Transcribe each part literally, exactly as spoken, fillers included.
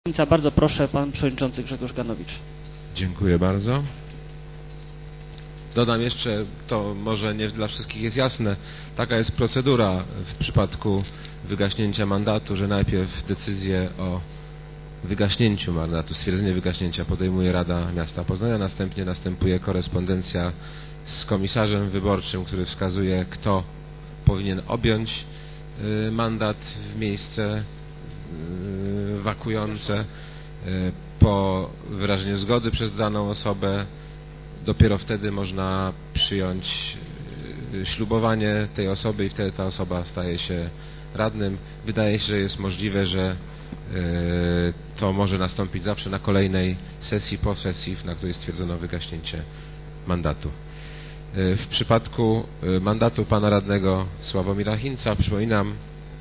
Bardzo proszę, pan przewodniczący Grzegorz Ganowicz. Dziękuję bardzo. Dodam jeszcze, to może nie dla wszystkich jest jasne, taka jest procedura w przypadku wygaśnięcia mandatu, że najpierw decyzję o wygaśnięciu mandatu, stwierdzenie wygaśnięcia podejmuje Rada Miasta Poznania, następnie następuje korespondencja z komisarzem wyborczym, który wskazuje, kto powinien objąć mandat w miejsce wakujące. Po wyrażeniu zgody przez daną osobę dopiero wtedy można przyjąć ślubowanie tej osoby i wtedy ta osoba staje się radnym. Wydaje się, że jest możliwe, że to może nastąpić zawsze na kolejnej sesji, po sesji, na której stwierdzono wygaśnięcie mandatu. W przypadku mandatu pana radnego Sławomira Hinca przypominam,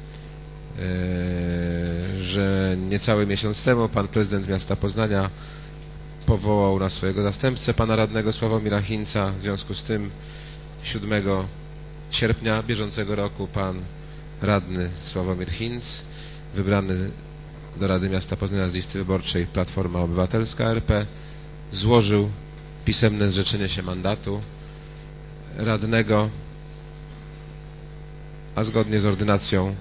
że niecały miesiąc temu pan prezydent miasta Poznania powołał na swojego zastępcę pana radnego Sławomira Hinca. W związku z tym siódmego sierpnia bieżącego roku pan radny Sławomir Hinc, wybrany do Rady Miasta Poznania z listy wyborczej Platforma Obywatelska R P, złożył pisemne zrzeczenie się mandatu radnego, a zgodnie z ordynacją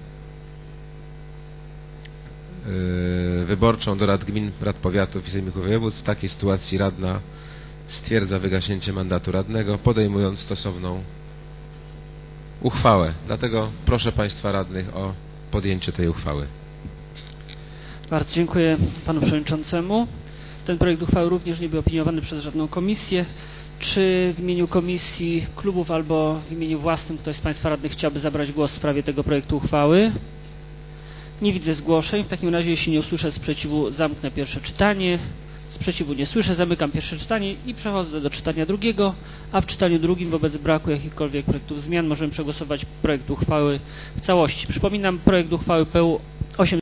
wyborczą do rad gmin, rad powiatów i sejmików województw w takiej sytuacji radna stwierdza wygaśnięcie mandatu radnego, podejmując stosowną uchwałę. Dlatego proszę państwa radnych o podjęcie tej uchwały. Bardzo dziękuję panu przewodniczącemu. Ten projekt uchwały również nie był opiniowany przez żadną komisję. Czy w imieniu komisji, klubów albo w imieniu własnym ktoś z państwa radnych chciałby zabrać głos w sprawie tego projektu uchwały? Nie widzę zgłoszeń. W takim razie, jeśli nie usłyszę sprzeciwu, zamknę pierwsze czytanie. Sprzeciwu nie słyszę, zamykam pierwsze czytanie i przechodzę do czytania drugiego, a w czytaniu drugim wobec braku jakichkolwiek projektów zmian możemy przegłosować projekt uchwały w całości. Przypominam, projekt uchwały P U